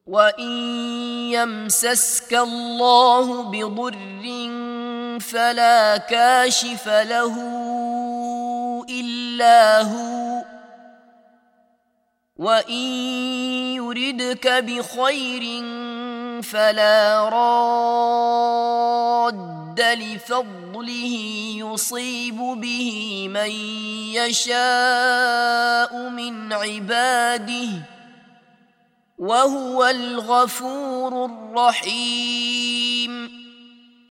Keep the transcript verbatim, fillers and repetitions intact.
وإن يمسسك الله بضر فلا كاشف له إلا هو، وإن يردك بخير فلا راد لفضله يصيب به من يشاء من عباده وهو الغفور الرحيم.